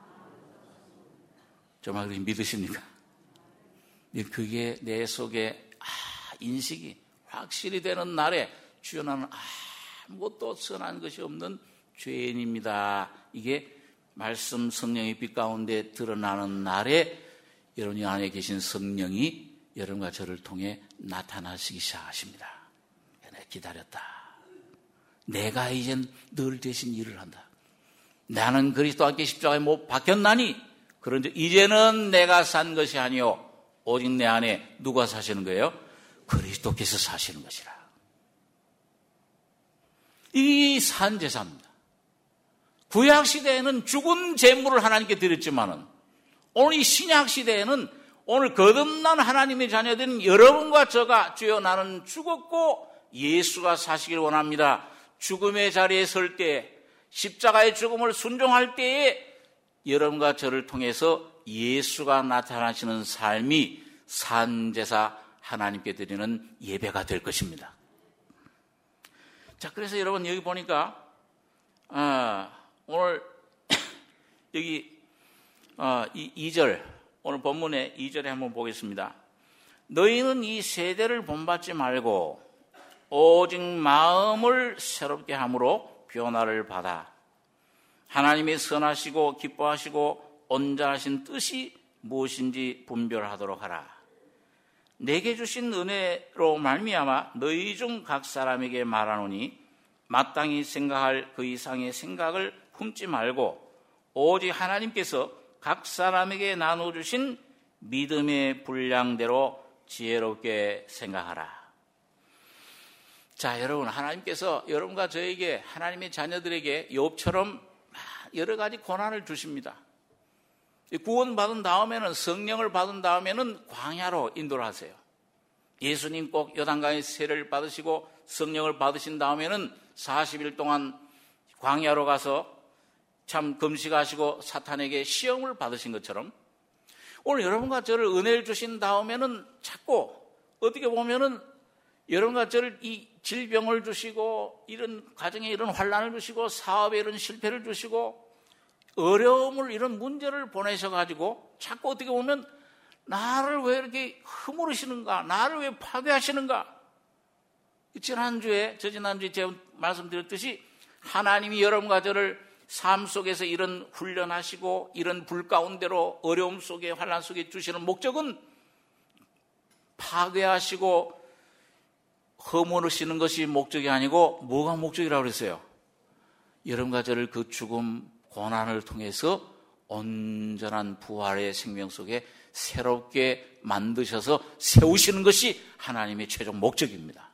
정말 그렇게 믿으십니까? 그게 내 속에 아, 인식이 확실히 되는 날에 주여 나는 아무것도 선한 것이 없는 죄인입니다. 이게 말씀 성령의 빛 가운데 드러나는 날에 여러분 안에 계신 성령이 여러분과 저를 통해 나타나시기 시작하십니다. 내가 기다렸다. 내가 이젠 늘 대신 일을 한다. 나는 그리스도와 함께 십자가에 못 박혔나니 그런데 이제는 내가 산 것이 아니요 오직 내 안에 누가 사시는 거예요? 그리스도께서 사시는 것이라. 이 산제사입니다. 구약시대에는 죽은 제물을 하나님께 드렸지만은 오늘 이 신약시대에는 오늘 거듭난 하나님의 자녀된 여러분과 저가 주여 나는 죽었고 예수가 사시길 원합니다. 죽음의 자리에 설 때 십자가의 죽음을 순종할 때에 여러분과 저를 통해서 예수가 나타나시는 삶이 산제사 하나님께 드리는 예배가 될 것입니다. 자, 그래서 여러분 여기 보니까 아, 오늘 여기 아, 이 이 절 오늘 본문의 이 절에 한번 보겠습니다. 너희는 이 세대를 본받지 말고 오직 마음을 새롭게 함으로 변화를 받아 하나님의 선하시고 기뻐하시고 온전하신 뜻이 무엇인지 분별하도록 하라. 내게 주신 은혜로 말미암아 너희 중 각 사람에게 말하노니 마땅히 생각할 그 이상의 생각을 품지 말고 오직 하나님께서 각 사람에게 나눠주신 믿음의 분량대로 지혜롭게 생각하라. 자, 여러분, 하나님께서 여러분과 저에게, 하나님의 자녀들에게 욥처럼 여러 가지 고난을 주십니다. 구원받은 다음에는, 성령을 받은 다음에는 광야로 인도를 하세요. 예수님 꼭 요단강의 세례를 받으시고 성령을 받으신 다음에는 사십 일 동안 광야로 가서 참 금식하시고 사탄에게 시험을 받으신 것처럼 오늘 여러분과 저를 은혜를 주신 다음에는 자꾸 어떻게 보면은 여러분과 저를 이 질병을 주시고 이런 가정에 이런 환난을 주시고 사업에 이런 실패를 주시고 어려움을 이런 문제를 보내셔가지고 자꾸 어떻게 보면 나를 왜 이렇게 허물으시는가, 나를 왜 파괴하시는가. 지난주에 저지난주에 제가 말씀드렸듯이 하나님이 여러분과 저를 삶 속에서 이런 훈련하시고 이런 불 가운데로 어려움 속에 환난 속에 주시는 목적은 파괴하시고 허물으시는 것이 목적이 아니고 뭐가 목적이라고 그랬어요? 여러분과 저를 그 죽음 고난을 통해서 온전한 부활의 생명 속에 새롭게 만드셔서 세우시는 것이 하나님의 최종 목적입니다.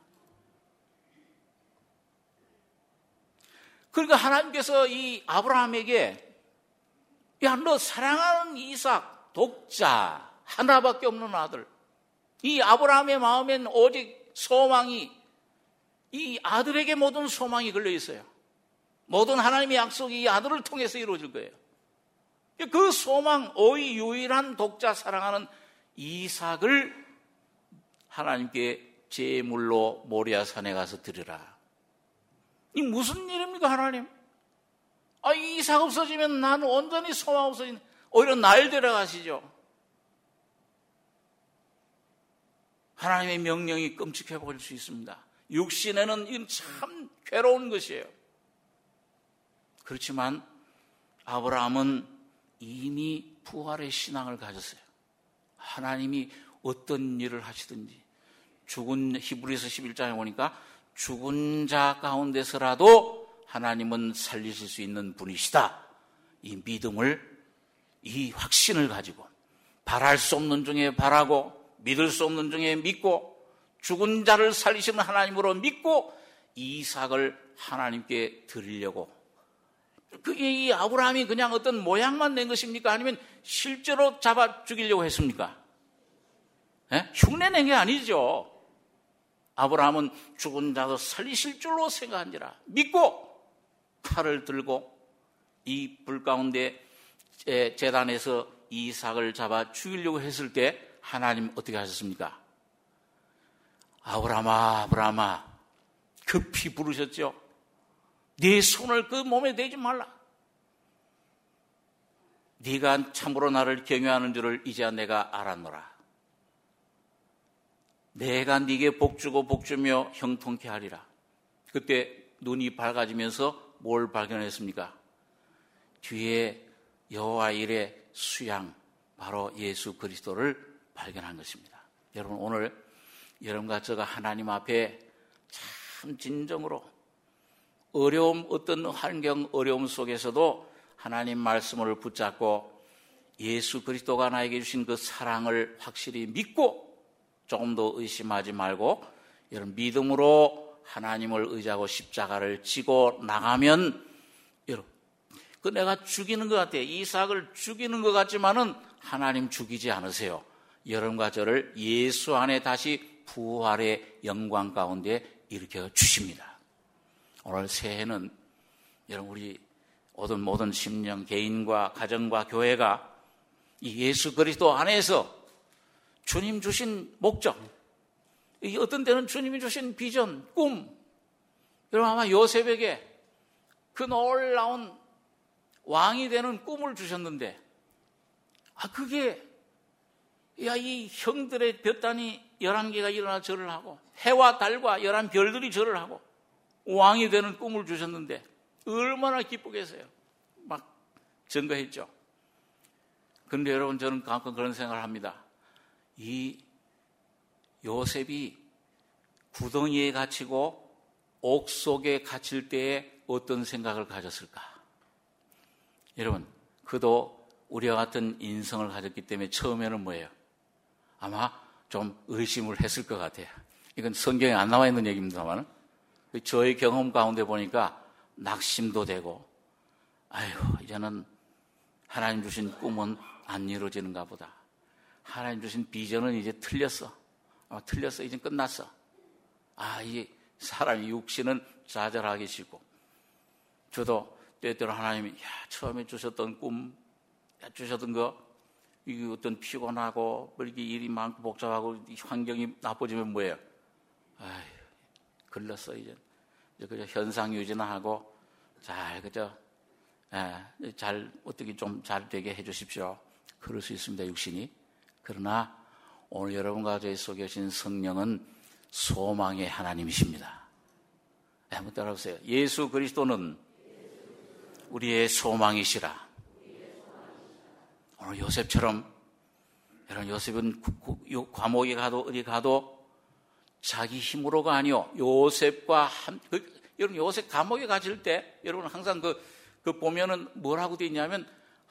그러니까 하나님께서 이 아브라함에게 야, 너 사랑하는 이삭 독자 하나밖에 없는 아들, 이 아브라함의 마음엔 오직 소망이, 이 아들에게 모든 소망이 걸려 있어요. 모든 하나님의 약속이 이 아들을 통해서 이루어질 거예요. 그 소망, 오직 유일한 독자 사랑하는 이삭을 하나님께 제물로 모리아 산에 가서 드리라. 이 무슨 일입니까, 하나님? 아, 이삭 없어지면 나는 온전히 소망 없어진, 오히려 날 데려가시죠. 하나님의 명령이 끔찍해 보일 수 있습니다. 육신에는 이건 참 괴로운 것이에요. 그렇지만 아브라함은 이미 부활의 신앙을 가졌어요. 하나님이 어떤 일을 하시든지 죽은 히브리서 십일 장에 보니까 죽은 자 가운데서라도 하나님은 살리실 수 있는 분이시다. 이 믿음을, 이 확신을 가지고 바랄 수 없는 중에 바라고 믿을 수 없는 중에 믿고 죽은 자를 살리시는 하나님으로 믿고 이삭을 하나님께 드리려고. 그게 이 아브라함이 그냥 어떤 모양만 낸 것입니까? 아니면 실제로 잡아 죽이려고 했습니까? 예? 흉내 낸 게 아니죠. 아브라함은 죽은 자도 살리실 줄로 생각한지라 믿고 칼을 들고 이 불 가운데 제단에서 이삭을 잡아 죽이려고 했을 때 하나님 어떻게 하셨습니까? 아브라함아, 아브라함아, 급히 부르셨죠. 네 손을 그 몸에 대지 말라. 네가 참으로 나를 경외하는 줄을 이제야 내가 알았노라. 내가 네게 복주고 복주며 형통케 하리라. 그때 눈이 밝아지면서 뭘 발견했습니까? 뒤에 여호와 일의 수양, 바로 예수 그리스도를 발견한 것입니다. 여러분, 오늘 여러분과 저가 하나님 앞에 참 진정으로 어려움, 어떤 환경 어려움 속에서도 하나님 말씀을 붙잡고 예수 그리스도가 나에게 주신 그 사랑을 확실히 믿고 조금 더 의심하지 말고 여러분 믿음으로 하나님을 의지하고 십자가를 지고 나가면 여러분 그 내가 죽이는 것 같아요. 이삭을 죽이는 것 같지만은 하나님 죽이지 않으세요. 여러분과 저를 예수 안에 다시 부활의 영광 가운데 일으켜 주십니다. 오늘 새해는 여러분 우리 모든 모든 심령 개인과 가정과 교회가 이 예수 그리스도 안에서 주님 주신 목적, 어떤 때는 주님이 주신 비전, 꿈, 여러분 아마 요셉에게 그 놀라운 왕이 되는 꿈을 주셨는데, 아, 그게, 야, 이 형들의 볕단이 열한 개가 일어나 절을 하고, 해와 달과 열한 별들이 절을 하고, 왕이 되는 꿈을 주셨는데, 얼마나 기쁘겠어요. 막 증거했죠. 그런데 여러분, 저는 가끔 그런 생각을 합니다. 이 요셉이 구덩이에 갇히고 옥 속에 갇힐 때에 어떤 생각을 가졌을까? 여러분, 그도 우리와 같은 인성을 가졌기 때문에 처음에는 뭐예요? 아마 좀 의심을 했을 것 같아요. 이건 성경에 안 나와 있는 얘기입니다만, 저의 경험 가운데 보니까 낙심도 되고, 아유, 이제는 하나님 주신 꿈은 안 이루어지는가 보다. 하나님 주신 비전은 이제 틀렸어. 아마 틀렸어. 이제 끝났어. 아, 이 사람이 육신은 좌절하기 싫고, 저도 때때로 하나님이 야, 처음에 주셨던 꿈, 주셨던 거, 이게 어떤 피곤하고 이렇게 일이 많고 복잡하고 환경이 나빠지면 뭐예요? 아휴, 글렀어 이제. 이제 그저 현상 유지나 하고 잘 그저 예, 잘 어떻게 좀 잘 되게 해주십시오. 그럴 수 있습니다, 육신이. 그러나 오늘 여러분과 저희 속에 계신 성령은 소망의 하나님이십니다. 네, 한번 따라오세요. 예수 그리스도는 우리의 소망이시라. 오늘 요셉처럼, 여러분 요셉은 감옥에 가도 어디 가도 자기 힘으로가 아니요, 요셉과 함, 그, 여러분 요셉 감옥에 갇힐 때 여러분 항상 그, 그 보면은 뭐라고 되어 있냐면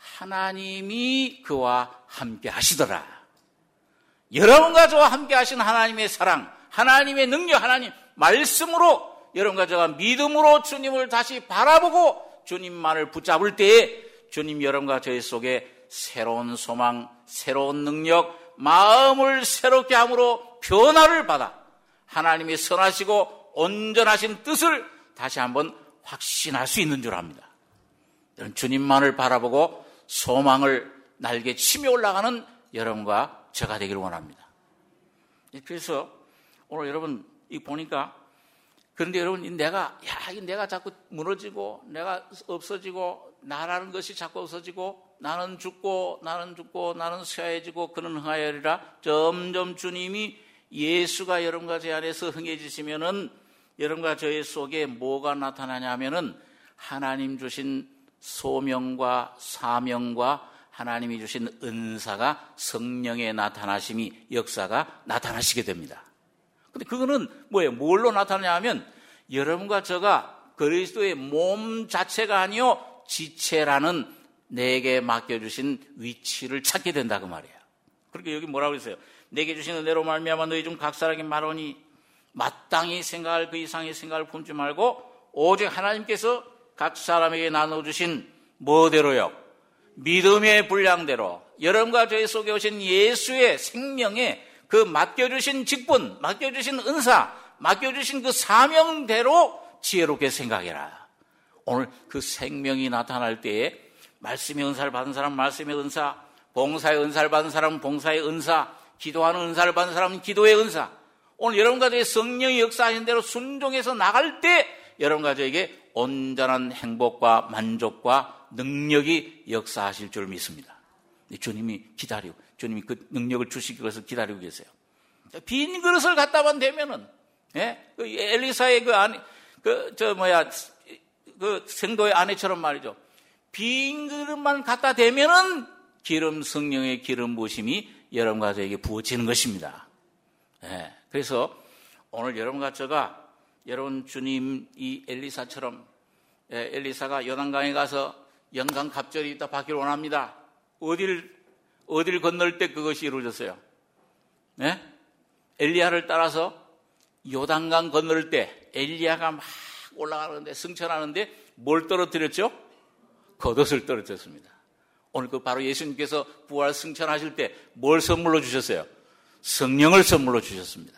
하나님이 그와 함께 하시더라. 여러분과 저와 함께 하신 하나님의 사랑, 하나님의 능력, 하나님 말씀으로 여러분과 저가 믿음으로 주님을 다시 바라보고 주님만을 붙잡을 때에 주님 여러분과 저희 속에 새로운 소망, 새로운 능력, 마음을 새롭게 함으로 변화를 받아 하나님의 선하시고 온전하신 뜻을 다시 한번 확신할 수 있는 줄 압니다. 주님만을 바라보고 소망을 날개 치며 올라가는 여러분과 제가 되기를 원합니다. 그래서 오늘 여러분 이 보니까, 그런데 여러분 내가 야 이 내가 자꾸 무너지고 내가 없어지고 나라는 것이 자꾸 없어지고 나는 죽고 나는 죽고 나는 쇠해지고 그는 흥하여리라. 점점 주님이 예수가 여러분과 제 안에서 흥해지시면은 여러분과 저의 속에 뭐가 나타나냐면은 하나님 주신 소명과 사명과 하나님이 주신 은사가 성령의 나타나심이 역사가 나타나시게 됩니다. 근데 그거는 뭐예요? 뭘로 나타나냐면 여러분과 저가 그리스도의 몸 자체가 아니요 지체라는 내게 맡겨주신 위치를 찾게 된다 그 말이에요. 그렇게 여기 뭐라고 했어요? 내게 주신 은혜로 말미암아 너희 중 각 사람에게 말하니 마땅히 생각할 그 이상의 생각을 품지 말고 오직 하나님께서 각 사람에게 나눠주신 뭐대로요? 믿음의 분량대로 여러분과 저희 속에 오신 예수의 생명에 그 맡겨주신 직분, 맡겨주신 은사, 맡겨주신 그 사명대로 지혜롭게 생각해라. 오늘 그 생명이 나타날 때에 말씀의 은사를 받은 사람은 말씀의 은사, 봉사의 은사를 받은 사람은 봉사의 은사, 기도하는 은사를 받은 사람은 기도의 은사. 오늘 여러분과 저의 성령이 역사하신 대로 순종해서 나갈 때 여러분과 저에게 온전한 행복과 만족과 능력이 역사하실 줄 믿습니다. 주님이 기다리고, 주님이 그 능력을 주시기 위해서 기다리고 계세요. 빈 그릇을 갖다만 대면은, 예? 그 엘리사의 그 아내, 그, 저, 뭐야, 그 생도의 아내처럼 말이죠. 빈 그릇만 갖다 대면은 기름, 성령의 기름 부으심이 여러분과 저에게 부어지는 것입니다. 예. 그래서 오늘 여러분과 저가 여러분 주님 이 엘리사처럼, 예, 엘리사가 요단강에 가서 영광 갑절이 있다 받기를 원합니다. 어딜, 어딜 건널 때 그것이 이루어졌어요? 네? 엘리야를 따라서 요단강 건널 때 엘리야가 막 올라가는데 승천하는데 뭘 떨어뜨렸죠? 겉옷을 떨어뜨렸습니다. 오늘 그 바로 예수님께서 부활 승천하실 때 뭘 선물로 주셨어요? 성령을 선물로 주셨습니다.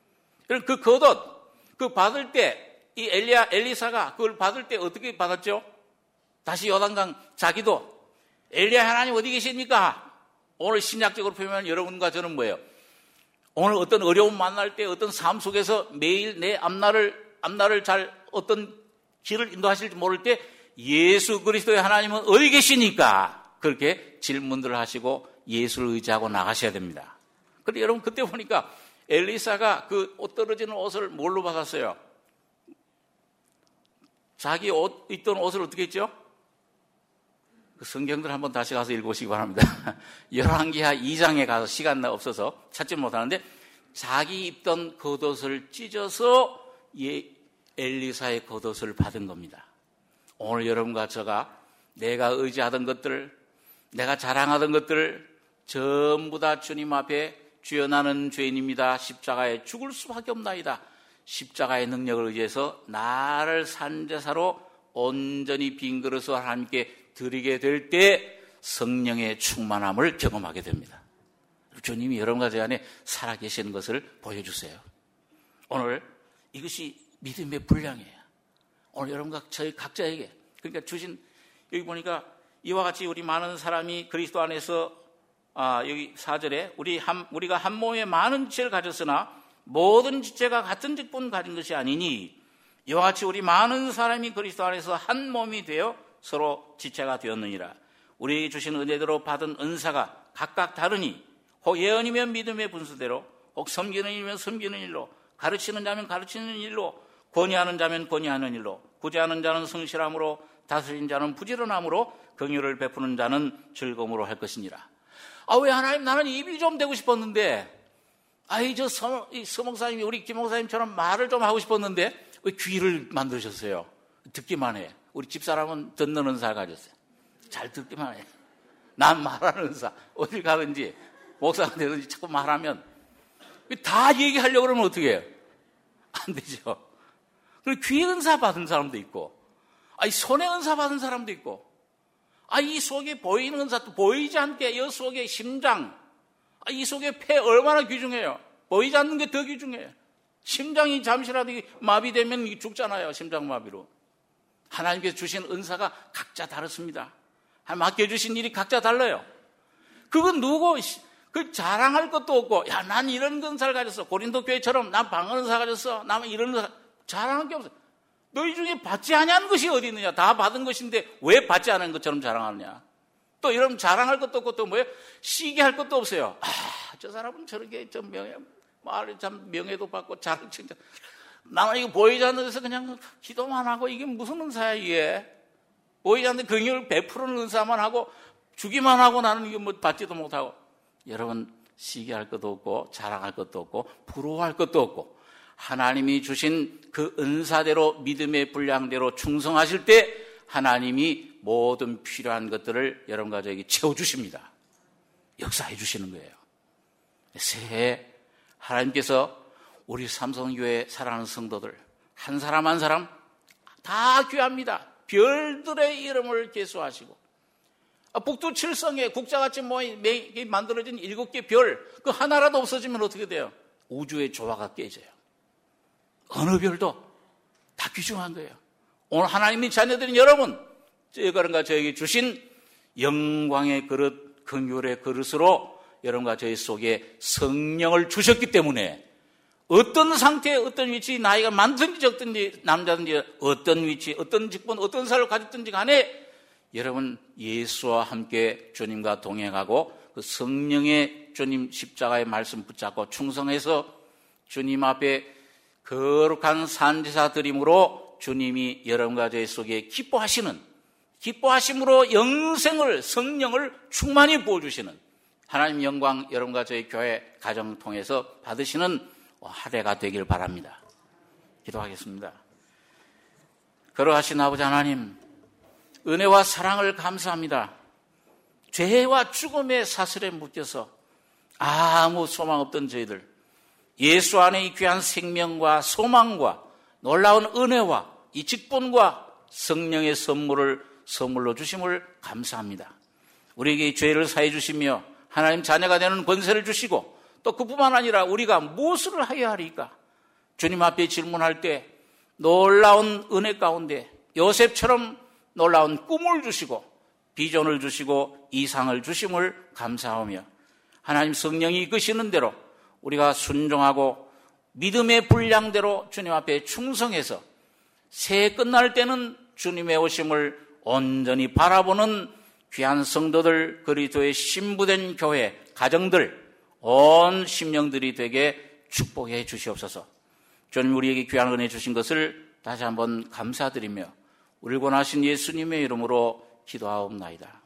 그 겉옷, 그 받을 때 이 엘리야, 엘리사가 그걸 받을 때 어떻게 받았죠? 다시 요단강 자기도 엘리야 하나님 어디 계십니까? 오늘 신약적으로 표현하면 여러분과 저는 뭐예요? 오늘 어떤 어려움 만날 때 어떤 삶 속에서 매일 내 앞날을, 앞날을 잘 어떤 길을 인도하실지 모를 때 예수 그리스도의 하나님은 어디 계시니까 그렇게 질문들을 하시고 예수를 의지하고 나가셔야 됩니다. 그런데 여러분 그때 보니까 엘리사가 그 옷 떨어지는 옷을 뭘로 받았어요? 자기 옷 입던 옷을 어떻게 했죠? 그 성경들 한번 다시 가서 읽으시기 바랍니다. 열왕기하 이 장에 가서 시간 없어서 찾지 못하는데 자기 입던 겉옷을 찢어서 예, 엘리사의 겉옷을 받은 겁니다. 오늘 여러분과 저가 내가 의지하던 것들, 내가 자랑하던 것들 전부 다 주님 앞에 주여 나는 죄인입니다. 십자가에 죽을 수밖에 없나이다. 십자가의 능력을 의지해서 나를 산제사로 온전히 빈 그릇을 하나님께 드리게 될 때 성령의 충만함을 경험하게 됩니다. 주님이 여러분과 제 안에 살아계시는 것을 보여주세요. 오늘 이것이 믿음의 분량이에요. 오늘 여러분과 저희 각자에게 그러니까 주신 여기 보니까 이와 같이 우리 많은 사람이 그리스도 안에서 아, 여기 사 절에 우리 한, 우리가 한 몸에 많은 지체를 가졌으나 모든 지체가 같은 직분 가진 것이 아니니 이와 같이 우리 많은 사람이 그리스도 안에서 한 몸이 되어 서로 지체가 되었느니라. 우리에게 주신 은혜대로 받은 은사가 각각 다르니 혹 예언이면 믿음의 분수대로 혹 섬기는 일이면 섬기는 일로 가르치는 자면 가르치는 일로 권위하는 자면 권위하는 일로 구제하는 자는 성실함으로 다스린 자는 부지런함으로 긍휼을 베푸는 자는 즐거움으로 할 것이니라. 아, 왜 하나님 나는 입이 좀 되고 싶었는데 아이 저 서, 이 서목사님이 우리 김 목사님처럼 말을 좀 하고 싶었는데 왜 귀를 만드셨어요? 듣기만 해. 우리 집사람은 듣는 은사를 가졌어요. 잘 듣기만 해. 난 말하는 은사. 어딜 가든지 목사가 되든지 자꾸 말하면 다 얘기하려고 그러면 어떻게 해요? 안 되죠. 그리고 귀 은사 받은 사람도 있고 아이 손에 은사 받은 사람도 있고 아, 이 속에 보이는 은사도 보이지 않게 이 속에 심장 아, 이 속에 폐 얼마나 귀중해요. 보이지 않는 게 더 귀중해요. 심장이 잠시라도 마비되면 죽잖아요. 심장마비로. 하나님께서 주신 은사가 각자 다릅니다. 맡겨주신 일이 각자 달라요. 그건 누구 그 자랑할 것도 없고 야, 난 이런 은사를 가졌어. 고린도 교회처럼 난 방언 은사 가졌어. 나는 이런 은사 자랑할 게 없어. 너희 중에 받지 아니하는 것이 어디 있느냐. 다 받은 것인데 왜 받지 않은 것처럼 자랑하느냐. 또 이런 자랑할 것도 없고 또 뭐예요? 시기할 것도 없어요. 아, 저 사람은 저렇게 좀 명예, 말이 참 명예도 받고 잘 칭찬. 나는 이거 보이지 않는 데서 그냥 기도만 하고 이게 무슨 은사야 이게. 보이지 않는 긍휼을 베푸는 은사만 하고 주기만 하고 나는 이거 뭐 받지도 못하고. 여러분 시기할 것도 없고 자랑할 것도 없고 부러워할 것도 없고 하나님이 주신 그 은사대로 믿음의 분량대로 충성하실 때 하나님이 모든 필요한 것들을 여러분과 저에게 채워주십니다. 역사해 주시는 거예요. 새해 하나님께서 우리 삼성교회 사랑하는 성도들 한 사람 한 사람 다 귀합니다. 별들의 이름을 계수하시고 북두 칠성에 국자같이 만들어진 일곱 개 별 그 하나라도 없어지면 어떻게 돼요? 우주의 조화가 깨져요. 어느 별도 다 귀중한 거예요. 오늘 하나님의 자녀들인 여러분 여러분과 저에게 주신 영광의 그릇 긍휼의 그릇으로 여러분과 저희 속에 성령을 주셨기 때문에 어떤 상태에 어떤 위치 나이가 많든지 적든지 남자든지 어떤 위치 어떤 직분 어떤 사를 가졌든지 간에 여러분 예수와 함께 주님과 동행하고 그 성령의 주님 십자가의 말씀 붙잡고 충성해서 주님 앞에 거룩한 산제사 드림으로 주님이 여러분과 저희 속에 기뻐하시는 기뻐하심으로 영생을 성령을 충만히 부어주시는 하나님 영광 여러분과 저희 교회 가정 통해서 받으시는 한 해가 되길 바랍니다. 기도하겠습니다. 거룩하신 아버지 하나님 은혜와 사랑을 감사합니다. 죄와 죽음의 사슬에 묶여서 아무 소망 없던 저희들 예수 안에 이 귀한 생명과 소망과 놀라운 은혜와 이 직분과 성령의 선물을 선물로 주심을 감사합니다. 우리에게 죄를 사해 주시며 하나님 자녀가 되는 권세를 주시고 또 그뿐만 아니라 우리가 무엇을 하여야 하리까? 주님 앞에 질문할 때 놀라운 은혜 가운데 요셉처럼 놀라운 꿈을 주시고 비전을 주시고 이상을 주심을 감사하며 하나님 성령이 이끄시는 대로 우리가 순종하고 믿음의 분량대로 주님 앞에 충성해서 새해 끝날 때는 주님의 오심을 온전히 바라보는 귀한 성도들, 그리스도의 신부된 교회, 가정들, 온 심령들이 되게 축복해 주시옵소서. 주님 우리에게 귀한 은혜 주신 것을 다시 한번 감사드리며 우리를 권하신 예수님의 이름으로 기도하옵나이다.